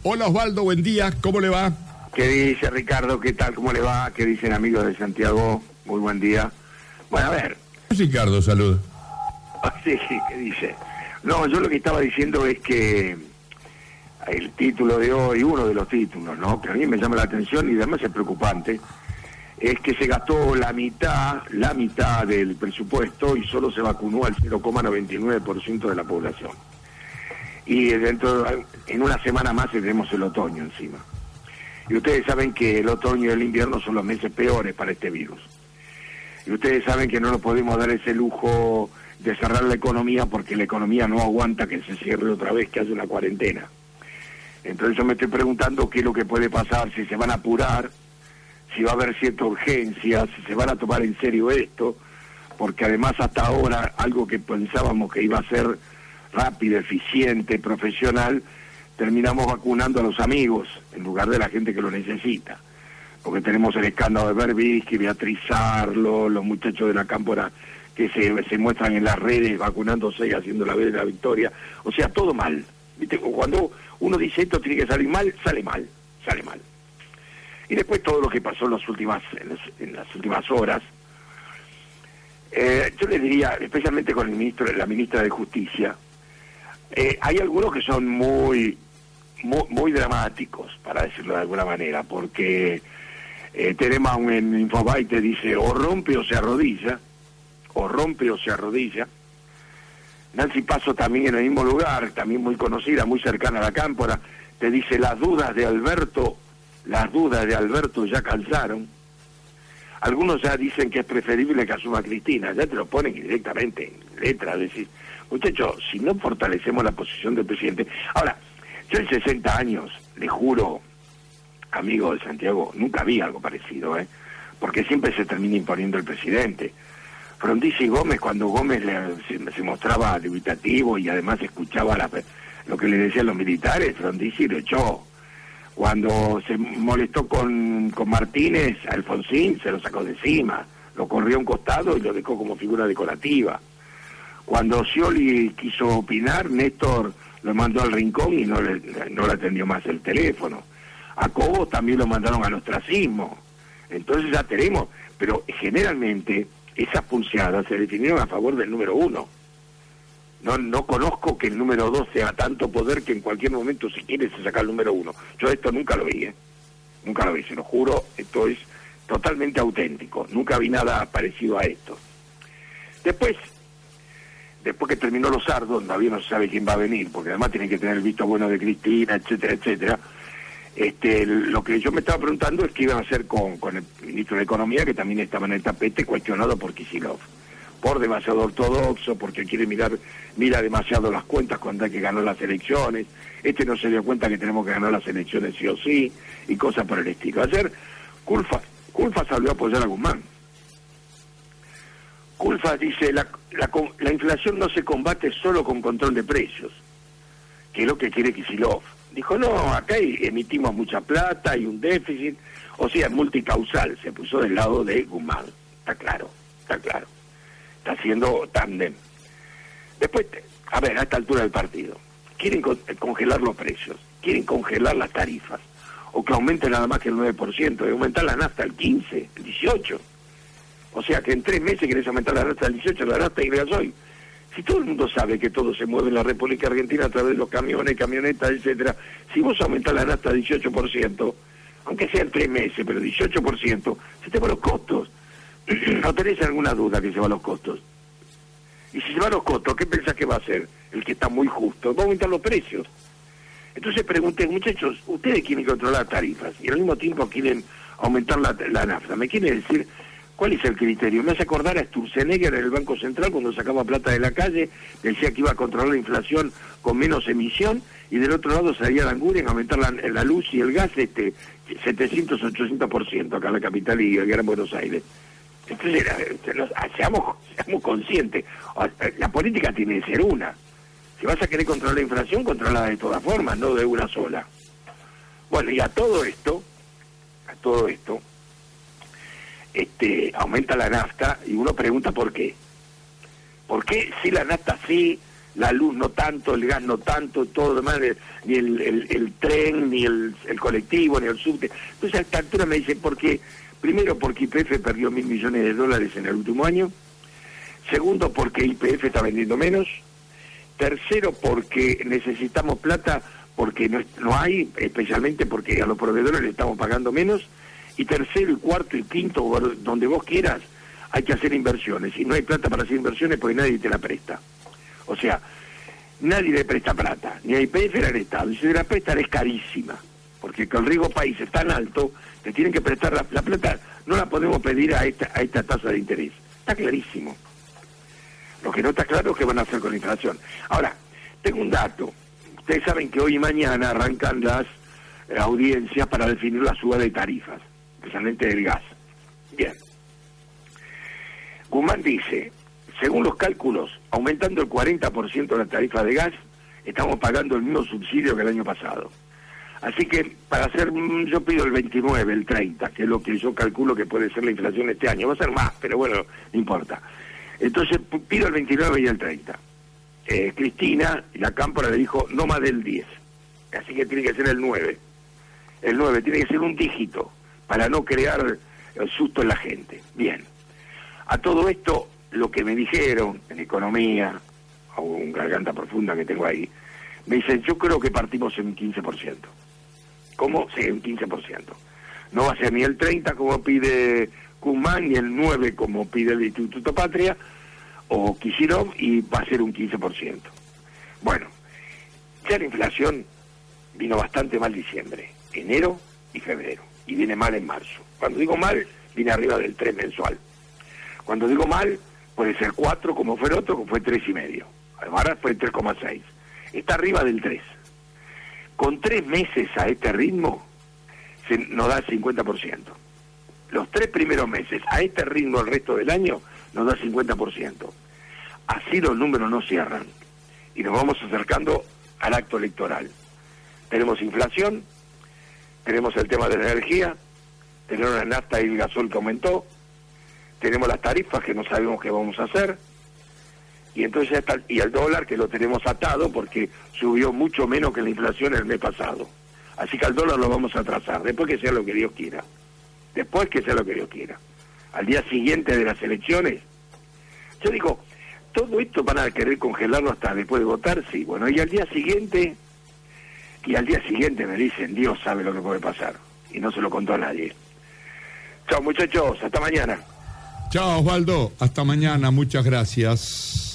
Hola Osvaldo, buen día, ¿cómo le va? ¿Qué dice Ricardo? ¿Qué tal? ¿Cómo le va? ¿Qué dicen amigos de Santiago? Muy buen día. Bueno, a ver. Ricardo, salud. Sí, ¿qué dice? No, yo lo que estaba diciendo es que el título de hoy, uno de los títulos, ¿no?, que a mí me llama la atención y además es preocupante, es que se gastó la mitad del presupuesto y solo se vacunó al 0,99% de la población. Y en una semana más tendremos el otoño encima. Y ustedes saben que el otoño y el invierno son los meses peores para este virus. Y ustedes saben que no nos podemos dar ese lujo de cerrar la economía porque la economía no aguanta que se cierre otra vez, que haya una cuarentena. Entonces yo me estoy preguntando qué es lo que puede pasar, si se van a apurar, si va a haber cierta urgencia, si se van a tomar en serio esto, porque además hasta ahora algo que pensábamos que iba a ser rápido, eficiente, profesional, terminamos vacunando a los amigos en lugar de la gente que lo necesita. Porque tenemos el escándalo de Berbisky, Beatriz Arlo, los muchachos de la Cámpora que se muestran en las redes vacunándose y haciendo la vez de la victoria. O sea, todo mal. ¿Viste? Cuando uno dice esto tiene que salir mal, sale mal. Y después todo lo que pasó en las últimas horas. Yo le diría, especialmente con la ministra de Justicia, hay algunos que son muy dramáticos, para decirlo de alguna manera, porque tenemos en Infobae te dice o rompe o se arrodilla. Nancy Paso también en el mismo lugar, también muy conocida, muy cercana a la Cámpora, te dice las dudas de Alberto ya calzaron. Algunos ya dicen que es preferible que asuma Cristina, ya te lo ponen directamente en letra, decís, muchachos, si no fortalecemos la posición del presidente. Ahora, yo en 60 años, le juro, amigo de Santiago, nunca vi algo parecido, porque siempre se termina imponiendo el presidente. Frondizi y Gómez, cuando Gómez se mostraba dubitativo y además escuchaba lo que le decían los militares, Frondizi lo echó. Cuando se molestó con Martínez, Alfonsín se lo sacó de encima, lo corrió a un costado y lo dejó como figura decorativa. Cuando Scioli quiso opinar, Néstor lo mandó al rincón y no le atendió más el teléfono. A Cobos también lo mandaron al ostracismo. Entonces ya tenemos, pero generalmente esas pulseadas se definieron a favor del número uno. No conozco que el número 2 sea tanto poder que en cualquier momento, si quiere, se saca el número 1. Yo esto nunca lo vi, Nunca lo vi, se lo juro, esto es totalmente auténtico. Nunca vi nada parecido a esto. Después que terminó los sardos, todavía no se sabe quién va a venir, porque además tienen que tener el visto bueno de Cristina, etcétera. Lo que yo me estaba preguntando es qué iban a hacer con el ministro de Economía, que también estaba en el tapete, cuestionado por Kicillof. Por demasiado ortodoxo, porque mira demasiado las cuentas cuando hay que ganar las elecciones, no se dio cuenta que tenemos que ganar las elecciones sí o sí, y cosas por el estilo. Ayer, Culfas salió a apoyar a Guzmán. Culfas dice, la inflación no se combate solo con control de precios, que es lo que quiere Kicillof. Dijo, no, acá emitimos mucha plata, y un déficit, o sea, multicausal, se puso del lado de Guzmán, está claro. Está haciendo tándem. Después, a ver, a esta altura del partido, quieren congelar los precios, quieren congelar las tarifas, o que aumente nada más que el 9%, y aumentar la nafta al 15%, el 18%. O sea que en 3 meses querés aumentar la nafta al 18%, la nafta y el gasoil. Si todo el mundo sabe que todo se mueve en la República Argentina a través de los camiones, camionetas, etcétera, si vos aumentás la nafta al 18%, aunque sea en 3 meses, pero 18%, se te van los costos. ¿No tenés alguna duda que se van los costos? Y si se van los costos, ¿qué pensás que va a hacer el que está muy justo? Va a aumentar los precios. Entonces pregunté, muchachos, ustedes quieren controlar tarifas y al mismo tiempo quieren aumentar la nafta. ¿Me quieren decir cuál es el criterio? Me hace acordar a Sturzenegger en el Banco Central cuando sacaba plata de la calle, decía que iba a controlar la inflación con menos emisión, y del otro lado salía Languren a aumentar la luz y el gas 700, 800% acá en la capital y el Gran Buenos Aires. Entonces, seamos conscientes. La política tiene que ser una. Si vas a querer controlar la inflación, controlala de todas formas, no de una sola. Bueno, y a todo esto, aumenta la nafta y uno pregunta por qué. ¿Por qué si la nafta sí, la luz no tanto, el gas no tanto, todo lo demás, ni el tren, ni el colectivo, ni el subte. Entonces a esta altura me dicen, primero porque YPF perdió $1.000 millones en el último año, segundo porque YPF está vendiendo menos, tercero porque necesitamos plata porque no hay, especialmente porque a los proveedores le estamos pagando menos, y tercero y cuarto y quinto, donde vos quieras, hay que hacer inversiones, y no hay plata para hacer inversiones porque nadie te la presta. O sea, nadie le presta plata, ni a YPF ni al Estado, y si te la prestan es carísima, porque con el riesgo país es tan alto, te tienen que prestar la plata, no la podemos pedir a esta tasa de interés. Está clarísimo. Lo que no está claro es qué van a hacer con la inflación. Ahora, tengo un dato. Ustedes saben que hoy y mañana arrancan las audiencias para definir la suba de tarifas, especialmente del gas. Bien. Guzmán dice, según los cálculos, aumentando el 40% la tarifa de gas, estamos pagando el mismo subsidio que el año pasado. Así que, yo pido el 29, el 30, que es lo que yo calculo que puede ser la inflación este año. Va a ser más, pero bueno, no importa. Entonces, pido el 29 y el 30. Cristina, la Cámpora le dijo, no más del 10. Así que tiene que ser el 9. El 9 tiene que ser un dígito, para no crear susto en la gente. Bien. A todo esto, lo que me dijeron en economía, o un garganta profunda que tengo ahí, me dicen, yo creo que partimos en un 15%. ¿Cómo? Sí, un 15%. No va a ser ni el 30 como pide Guzmán, ni el 9 como pide el Instituto Patria, o Kicillof, y va a ser un 15%. Bueno, ya la inflación vino bastante mal diciembre, enero y febrero, y viene mal en marzo. Cuando digo mal, viene arriba del 3 mensual. Cuando digo mal, puede ser 4 como fue el otro, que fue 3,5. Ahora fue 3,6. Está arriba del 3. Con 3 meses a este ritmo, nos da el 50%. Los 3 primeros meses a este ritmo el resto del año, nos da el 50%. Así los números no cierran. Y nos vamos acercando al acto electoral. Tenemos inflación, tenemos el tema de la energía, tenemos la nafta y el gasol que aumentó, tenemos las tarifas que no sabemos qué vamos a hacer, y entonces y el dólar que lo tenemos atado porque subió mucho menos que la inflación el mes pasado. Así que al dólar lo vamos a atrasar, después que sea lo que Dios quiera. Después que sea lo que Dios quiera. Al día siguiente de las elecciones, yo digo, todo esto van a querer congelarlo hasta después de votar, sí. Bueno, y al día siguiente me dicen, Dios sabe lo que puede pasar. Y no se lo contó a nadie. Chao muchachos, hasta mañana. Chao Osvaldo, hasta mañana, muchas gracias.